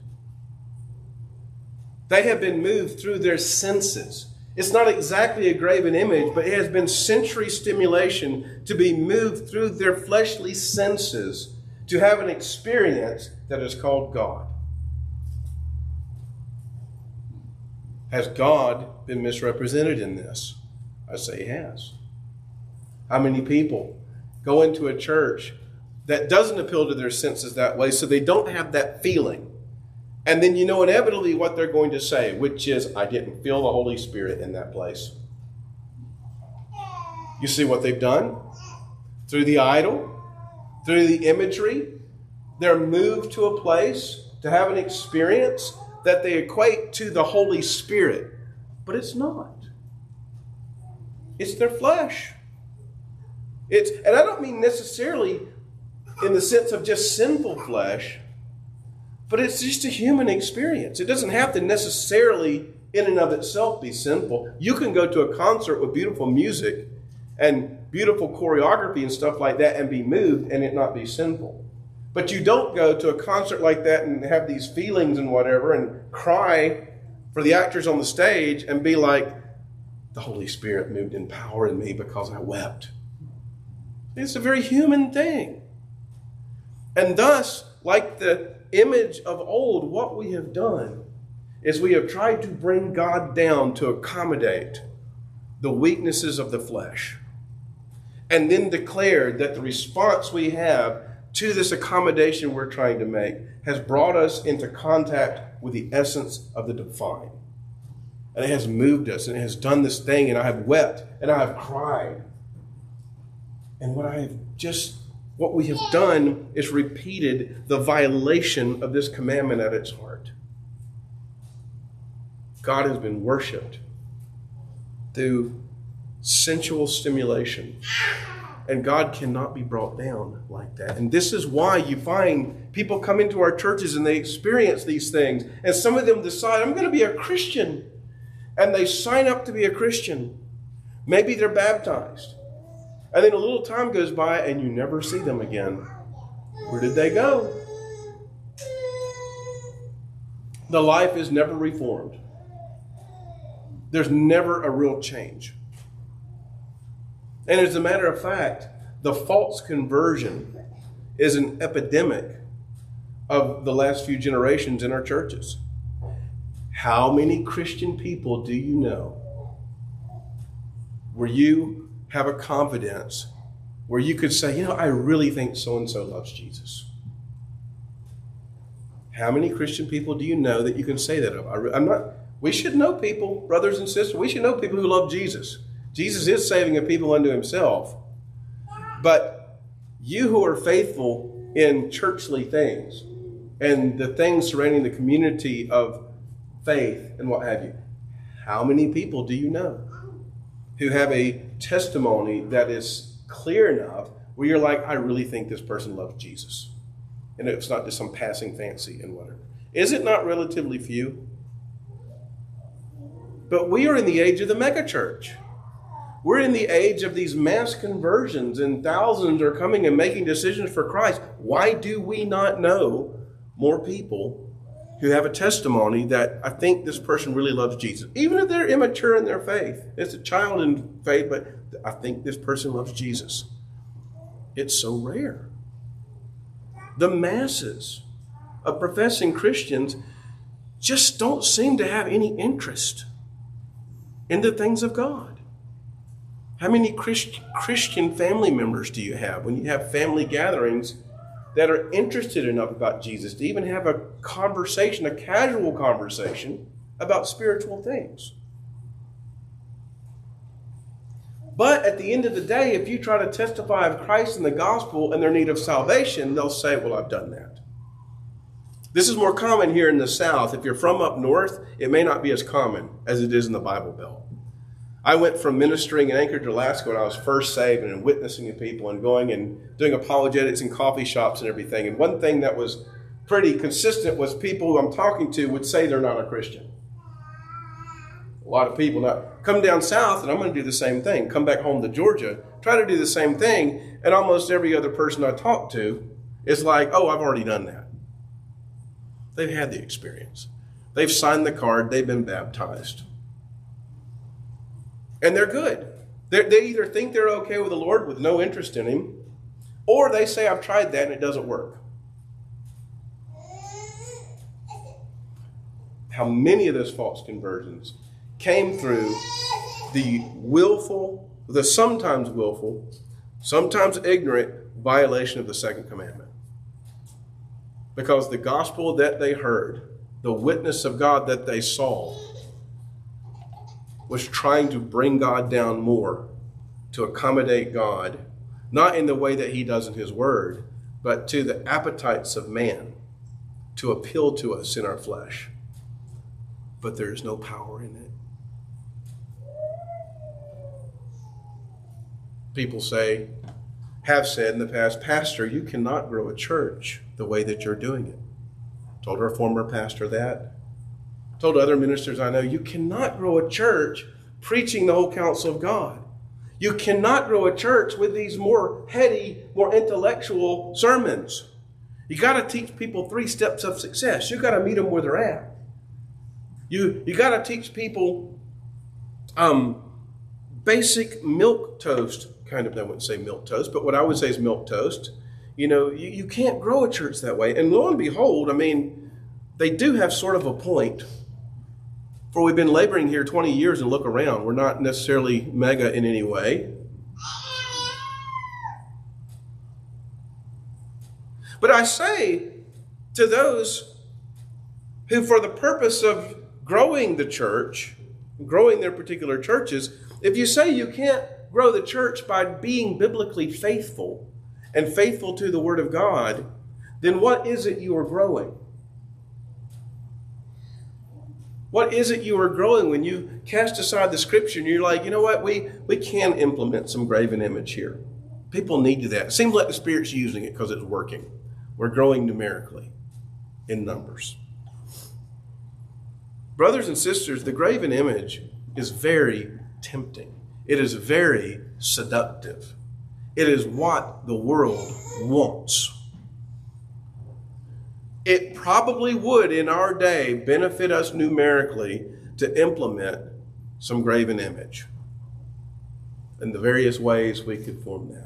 S1: They have been moved through their senses. It's not exactly a graven image, but it has been sensory stimulation to be moved through their fleshly senses to have an experience that is called God. Has God been misrepresented in this? I say he has. How many people go into a church that doesn't appeal to their senses that way, so they don't have that feeling? And then you know inevitably what they're going to say, which is, I didn't feel the Holy Spirit in that place. You see what they've done? Through the idol, through the imagery, they're moved to a place to have an experience that they equate to the Holy Spirit. But it's not. It's their flesh. It's, and I don't mean necessarily in the sense of just sinful flesh, but it's just a human experience. It doesn't have to necessarily, in and of itself, be sinful. You can go to a concert with beautiful music and beautiful choreography and stuff like that and be moved and it not be sinful. But you don't go to a concert like that and have these feelings and whatever and cry for the actors on the stage and be like, the Holy Spirit moved in power in me because I wept. It's a very human thing. And thus, like the image of old, what we have done is we have tried to bring God down to accommodate the weaknesses of the flesh, and then declared that the response we have to this accommodation we're trying to make has brought us into contact with the essence of the divine. And it has moved us, and it has done this thing, and I have wept, and I have cried. And what I have just, what we have done is repeated the violation of this commandment at its heart. God has been worshipped through sensual stimulation. And God cannot be brought down like that. And this is why you find people come into our churches and they experience these things. And some of them decide, I'm going to be a Christian. And they sign up to be a Christian. Maybe they're baptized. And then a little time goes by and you never see them again. Where did they go? The life is never reformed. There's never a real change. And as a matter of fact, the false conversion is an epidemic of the last few generations in our churches. How many Christian people do you know where you have a confidence where you could say, you know, I really think so-and-so loves Jesus? How many Christian people do you know that you can say that of? I, I'm not, we should know people, brothers and sisters, we should know people who love Jesus. Jesus is saving a people unto himself. But you who are faithful in churchly things and the things surrounding the community of faith and what have you, how many people do you know who have a testimony that is clear enough where you're like, I really think this person loves Jesus? And it's not just some passing fancy and whatever. Is it not relatively few? But we are in the age of the megachurch. We're in the age of these mass conversions, and thousands are coming and making decisions for Christ. Why do we not know more people who have a testimony that I think this person really loves Jesus? Even if they're immature in their faith. It's a child in faith, but I think this person loves Jesus. It's so rare. The masses of professing Christians just don't seem to have any interest in the things of God. How many Christ, Christian family members do you have when you have family gatherings that are interested enough about Jesus to even have a conversation, a casual conversation about spiritual things? But at the end of the day, if you try to testify of Christ and the gospel and their need of salvation, they'll say, well, I've done that. This is more common here in the South. If you're from up north, it may not be as common as it is in the Bible Belt. I went from ministering in Anchorage, Alaska when I was first saved and witnessing to people and going and doing apologetics in coffee shops and everything. And one thing that was pretty consistent was people who I'm talking to would say they're not a Christian. A lot of people now come down south and I'm going to do the same thing. Come back home to Georgia, try to do the same thing. And almost every other person I talk to is like, oh, I've already done that. They've had the experience. They've signed the card. They've been baptized. And they're good. They're, they either think they're okay with the Lord with no interest in him, or they say, I've tried that and it doesn't work. How many of those false conversions came through the willful, the sometimes willful, sometimes ignorant violation of the second commandment? Because the gospel that they heard, the witness of God that they saw, was trying to bring God down more, to accommodate God, not in the way that he does in his word, but to the appetites of man, to appeal to us in our flesh. But there is no power in it. People say, have said in the past, Pastor, you cannot grow a church the way that you're doing it. Told our former pastor that. Told other ministers I know, you cannot grow a church preaching the whole counsel of God. You cannot grow a church with these more heady, more intellectual sermons. You got to teach people three steps of success. You got to meet them where they're at. You you got to teach people um, basic milk toast. Kind of, I wouldn't say milk toast, but what I would say is milk toast. You know, you, you can't grow a church that way. And lo and behold, I mean, they do have sort of a point. For we've been laboring here twenty years and look around. We're not necessarily mega in any way. But I say to those who, for the purpose of growing the church, growing their particular churches, if you say you can't grow the church by being biblically faithful and faithful to the Word of God, then what is it you are growing? What is it you are growing when you cast aside the Scripture and you're like, you know what, we, we can implement some graven image here. People need that. It seems like the Spirit's using it because it's working. We're growing numerically in numbers. Brothers and sisters, the graven image is very tempting. It is very seductive. It is what the world wants. It probably would, in our day, benefit us numerically to implement some graven image and the various ways we could form that.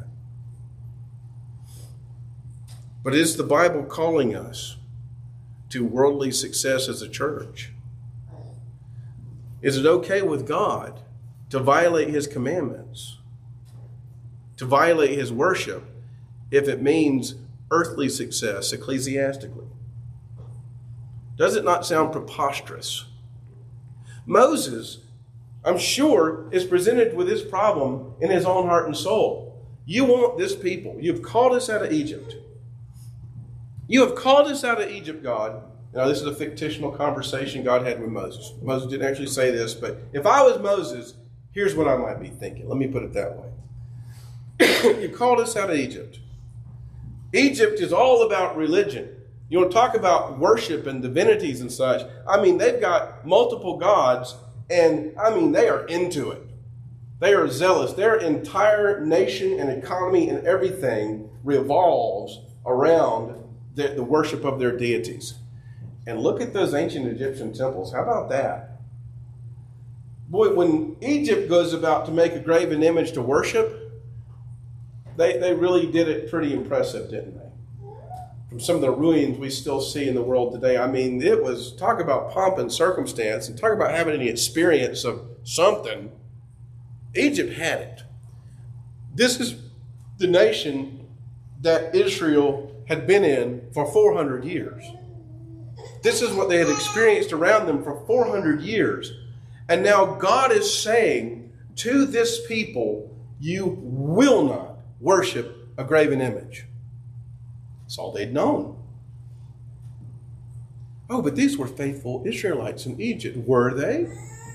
S1: But is the Bible calling us to worldly success as a church? Is it okay with God to violate His commandments, to violate His worship, if it means earthly success ecclesiastically? Does it not sound preposterous? Moses, I'm sure, is presented with this problem in his own heart and soul. You want this people. You've called us out of Egypt. You have called us out of Egypt, God. Now, this is a fictional conversation God had with Moses. Moses didn't actually say this, but if I was Moses, here's what I might be thinking. Let me put it that way. You called us out of Egypt. Egypt is all about religion. You want to talk about worship and divinities and such. I mean, they've got multiple gods, and I mean, they are into it. They are zealous. Their entire nation and economy and everything revolves around the, the worship of their deities. And look at those ancient Egyptian temples. How about that? Boy, when Egypt goes about to make a graven image to worship, they, they really did it pretty impressive, didn't they? From some of the ruins we still see in the world today. I mean, it was, talk about pomp and circumstance, and talk about having any experience of something. Egypt had it. This is the nation that Israel had been in for four hundred years. This is what they had experienced around them for four hundred years. And now God is saying to this people, you will not worship a graven image. That's all they'd known. Oh, but these were faithful Israelites in Egypt. Were they?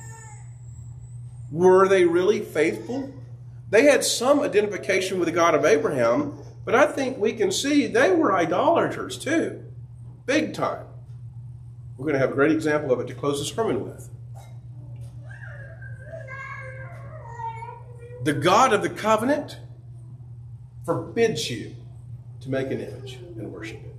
S1: Were they really faithful? They had some identification with the God of Abraham, but I think we can see they were idolaters too. Big time. We're going to have a great example of it to close the sermon with. The God of the covenant forbids you to make an image and worship it.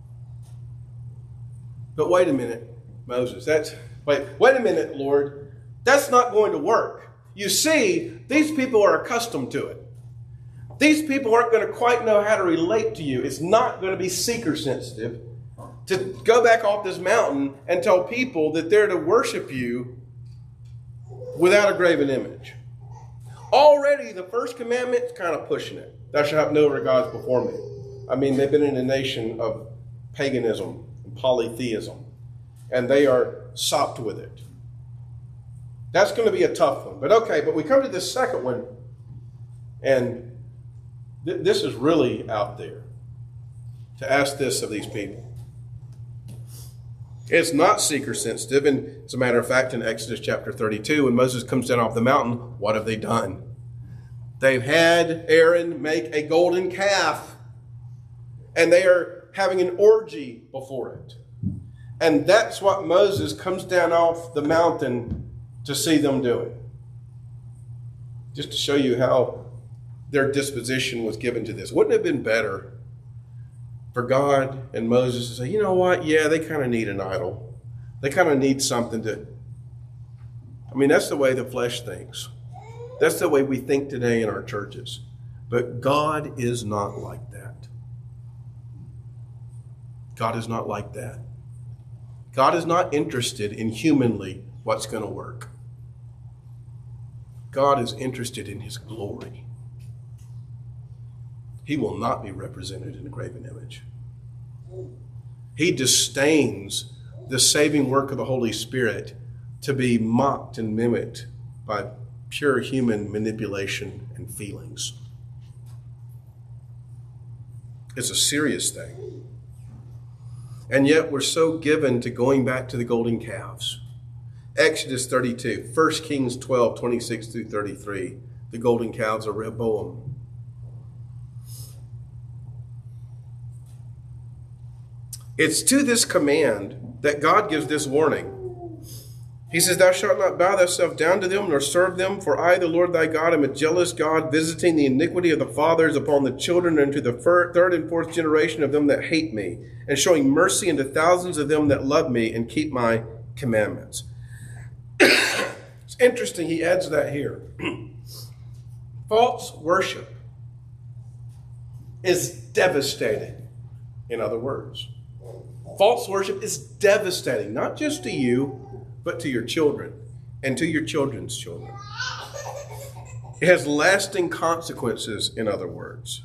S1: But wait a minute, Moses, that's, wait, wait a minute, Lord, that's not going to work. You see, these people are accustomed to it. These people aren't going to quite know how to relate to you. It's not going to be seeker sensitive to go back off this mountain and tell people that they're to worship you without a graven image. Already, the first commandment is kind of pushing it. Thou shalt have no other gods before me. I mean, they've been in a nation of paganism and polytheism, and they are sopped with it. That's going to be a tough one. But okay, but we come to this second one, and th- this is really out there to ask this of these people. It's not seeker sensitive, and as a matter of fact, in Exodus chapter thirty-two, when Moses comes down off the mountain, what have they done? They've had Aaron make a golden calf, and they are having an orgy before it. And that's what Moses comes down off the mountain to see them doing. Just to show you how their disposition was given to this. Wouldn't it have been better for God and Moses to say, you know what? Yeah, they kind of need an idol. They kind of need something to... I mean, that's the way the flesh thinks. That's the way we think today in our churches. But God is not like that. God is not like that. God is not interested in humanly what's going to work. God is interested in his glory. He will not be represented in a graven image. He disdains the saving work of the Holy Spirit to be mocked and mimicked by pure human manipulation and feelings. It's a serious thing. And yet we're so given to going back to the golden calves. Exodus thirty-two, First Kings twelve, twenty-six through thirty-three, the golden calves of Rehoboam. It's to this command that God gives this warning. He says, thou shalt not bow thyself down to them, nor serve them, for I, the Lord thy God, am a jealous God, visiting the iniquity of the fathers upon the children, and to the third and fourth generation of them that hate me, and showing mercy unto thousands of them that love me and keep my commandments. It's interesting, he adds that here. False worship is devastating, in other words. False worship is devastating, not just to you, but to your children and to your children's children. It has lasting consequences, in other words.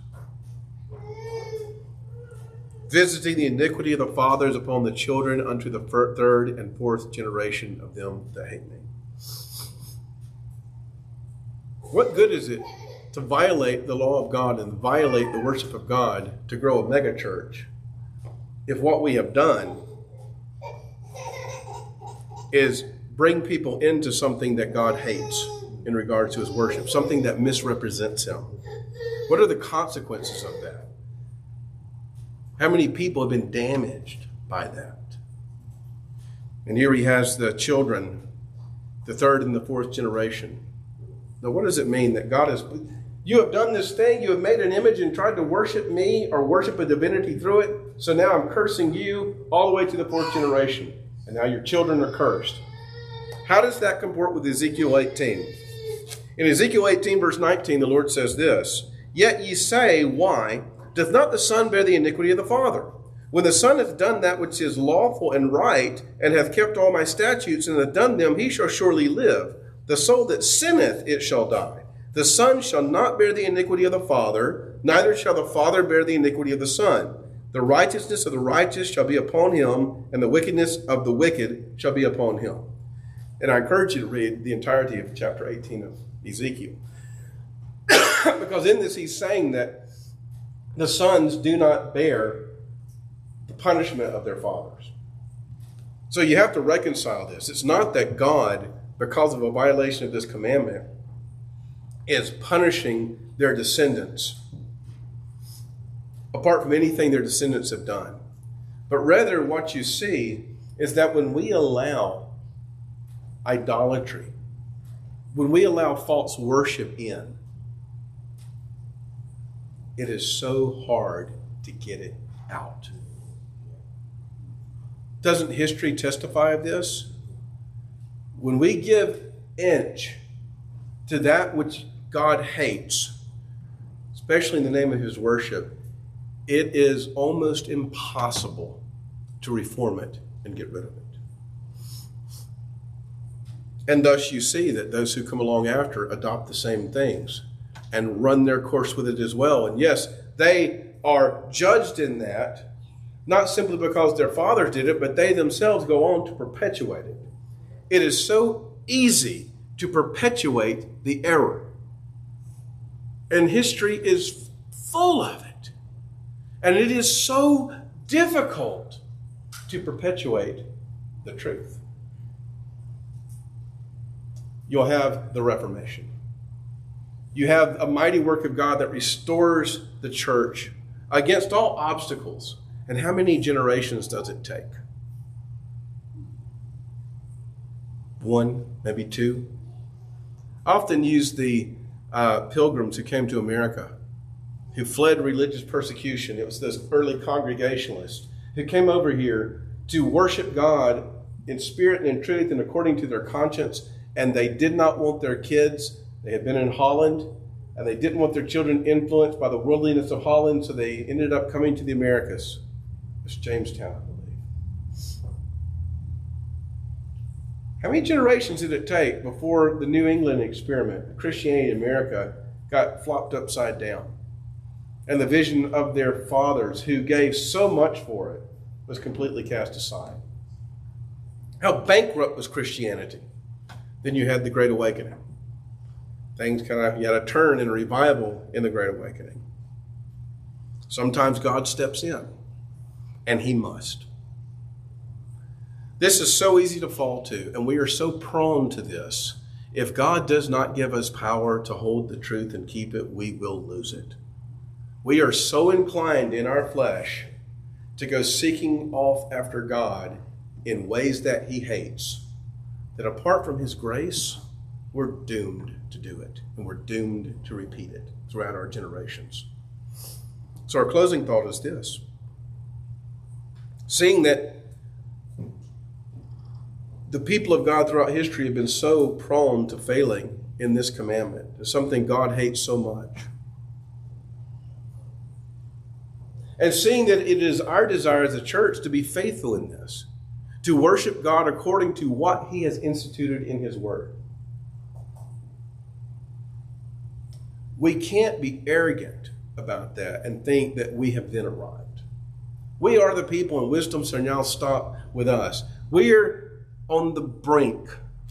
S1: Visiting the iniquity of the fathers upon the children unto the third and fourth generation of them that hate me. What good is it to violate the law of God and violate the worship of God to grow a megachurch if what we have done is bring people into something that God hates in regards to his worship, something that misrepresents him? What are the consequences of that? How many people have been damaged by that? And here he has the children, the third and the fourth generation. Now, what does it mean that God has, you have done this thing, you have made an image and tried to worship me or worship a divinity through it, so now I'm cursing you all the way to the fourth generation. And now your children are cursed. How does that comport with Ezekiel eighteen? In Ezekiel eighteen, verse nineteen, the Lord says this, yet ye say, why doth not the Son bear the iniquity of the Father? When the Son hath done that which is lawful and right, and hath kept all my statutes, and hath done them, he shall surely live. The soul that sinneth, it shall die. The Son shall not bear the iniquity of the Father, neither shall the Father bear the iniquity of the Son. The righteousness of the righteous shall be upon him, and the wickedness of the wicked shall be upon him. And I encourage you to read the entirety of chapter eighteen of Ezekiel. Because in this he's saying that the sons do not bear the punishment of their fathers. So you have to reconcile this. It's not that God, because of a violation of this commandment, is punishing their descendants apart from anything their descendants have done. But rather what you see is that when we allow idolatry, when we allow false worship in, it is so hard to get it out. Doesn't history testify of this? When we give inch to that which God hates, especially in the name of his worship, it is almost impossible to reform it and get rid of it. And thus you see that those who come along after adopt the same things and run their course with it as well. And yes, they are judged in that, not simply because their fathers did it, but they themselves go on to perpetuate it. It is so easy to perpetuate the error. And history is full of it. And it is so difficult to perpetuate the truth. You'll have the Reformation. You have a mighty work of God that restores the church against all obstacles. And how many generations does it take? One, maybe two. I often use the uh, pilgrims who came to America who fled religious persecution. It was those early Congregationalists who came over here to worship God in spirit and in truth and according to their conscience, and they did not want their kids. They had been in Holland, and they didn't want their children influenced by the worldliness of Holland, so they ended up coming to the Americas. It's Jamestown, I believe. How many generations did it take before the New England experiment, Christianity in America, got flopped upside down? And the vision of their fathers, who gave so much for it, was completely cast aside. How bankrupt was Christianity? Then you had the Great Awakening. Things kind of, you had a turn and a revival in the Great Awakening. Sometimes God steps in, and he must. This is so easy to fall to, and we are so prone to this. If God does not give us power to hold the truth and keep it, we will lose it. We are so inclined in our flesh to go seeking off after God in ways that he hates, that apart from his grace, we're doomed to do it, and we're doomed to repeat it throughout our generations. So our closing thought is this. Seeing that the people of God throughout history have been so prone to failing in this commandment, it's something God hates so much. And seeing that it is our desire as a church to be faithful in this, to worship God according to what he has instituted in his word. We can't be arrogant about that and think that we have then arrived. We are the people, and wisdom shall now stop with us. We are on the brink.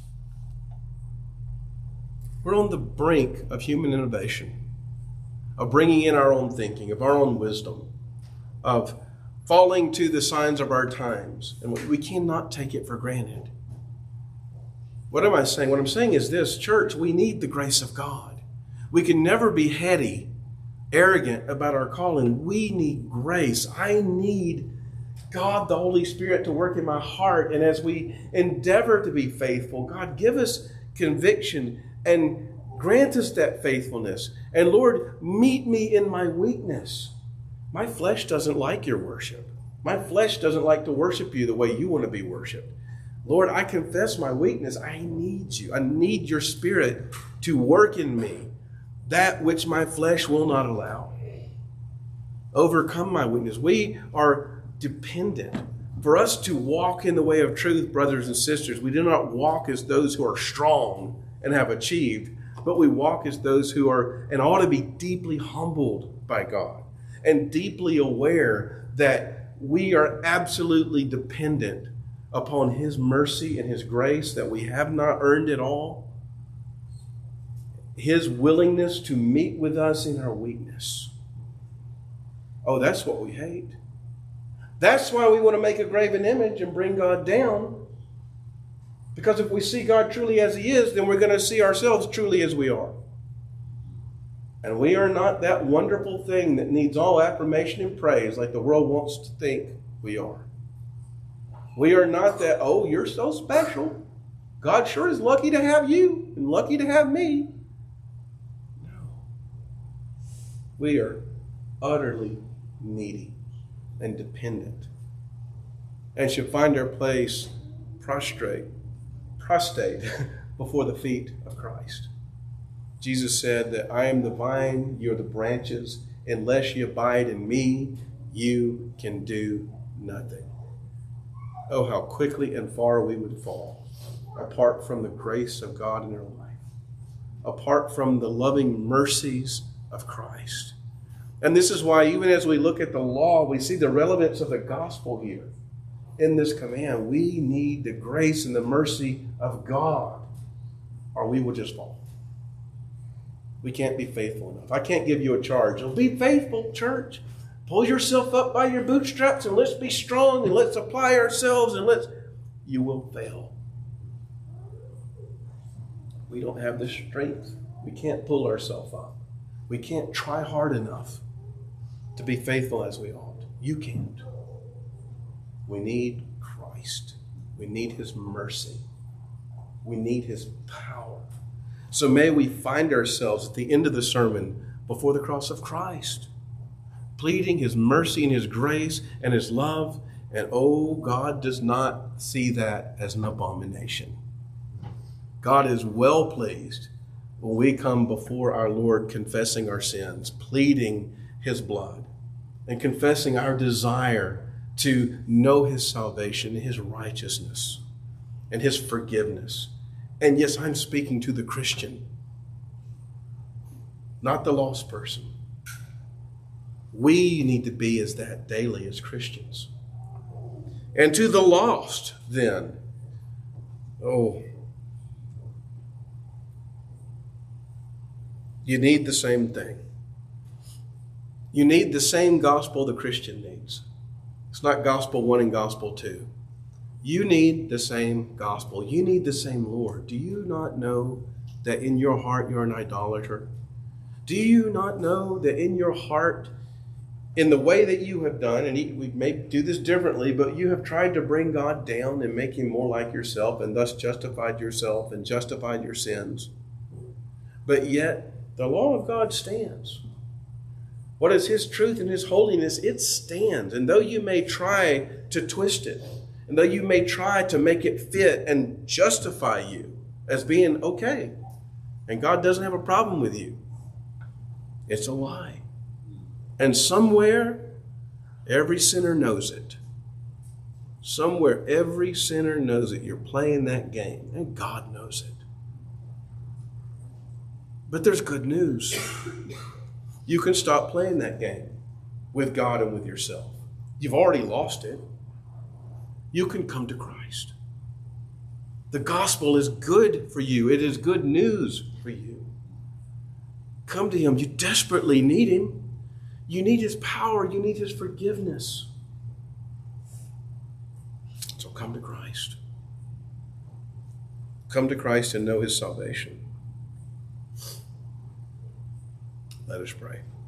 S1: We're on the brink of human innovation, of bringing in our own thinking, of our own wisdom, of falling to the signs of our times. And we cannot take it for granted. What am I saying? What I'm saying is this, church, we need the grace of God. We can never be heady, arrogant about our calling. We need grace. I need God, the Holy Spirit, to work in my heart. And as we endeavor to be faithful, God, give us conviction and grant us that faithfulness. And Lord, meet me in my weakness. My flesh doesn't like your worship. My flesh doesn't like to worship you the way you want to be worshiped. Lord, I confess my weakness. I need you. I need your Spirit to work in me that which my flesh will not allow. Overcome my weakness. We are dependent. For us to walk in the way of truth, brothers and sisters, we do not walk as those who are strong and have achieved, but we walk as those who are and ought to be deeply humbled by God and deeply aware that we are absolutely dependent upon his mercy and his grace, that we have not earned it all. His willingness to meet with us in our weakness. Oh, that's what we hate. That's why we want to make a graven image and bring God down. Because if we see God truly as he is, then we're going to see ourselves truly as we are. And we are not that wonderful thing that needs all affirmation and praise like the world wants to think we are. We are not that, oh, you're so special. God sure is lucky to have you and lucky to have me. No. We are utterly needy and dependent and should find our place prostrate, prostrate before the feet of Christ. Jesus said that I am the vine, you're the branches. Unless you abide in me, you can do nothing. Oh, how quickly and far we would fall apart from the grace of God in our life, apart from the loving mercies of Christ. And this is why even as we look at the law, we see the relevance of the gospel here in this command. We need the grace and the mercy of God, or we will just fall. We can't be faithful enough. I can't give you a charge. Well, be faithful, church. Pull yourself up by your bootstraps and let's be strong and let's apply ourselves and let's... You will fail. We don't have the strength. We can't pull ourselves up. We can't try hard enough to be faithful as we ought. You can't. We need Christ. We need his mercy. We need his power. So may we find ourselves at the end of the sermon before the cross of Christ. pleading His mercy and His grace and His love. And oh, God does not see that as an abomination. God is well pleased when we come before our Lord confessing our sins, pleading His blood, and confessing our desire to know His salvation, His righteousness, and His forgiveness. And yes, I'm speaking to the Christian, not the lost person. We need to be as that daily as Christians. And to the lost, then, oh, you need the same thing. You need the same gospel the Christian needs. It's not gospel one and gospel two. You need the same gospel. You need the same Lord. Do you not know that in your heart you're an idolater? Do you not know that in your heart, in the way that you have done, and we may do this differently, but you have tried to bring God down and make Him more like yourself and thus justified yourself and justified your sins? But yet, the law of God stands. What is His truth and His holiness? It stands. And though you may try to twist it, and though you may try to make it fit and justify you as being okay, and God doesn't have a problem with you, it's a lie. And somewhere, every sinner knows it. Somewhere, every sinner knows it. You're playing that game, and God knows it. But there's good news. You can stop playing that game with God and with yourself. You've already lost it. You can come to Christ. The gospel is good for you. It is good news for you. Come to Him. You desperately need Him. You need His power. You need His forgiveness. So come to Christ. Come to Christ and know His salvation. Let us pray.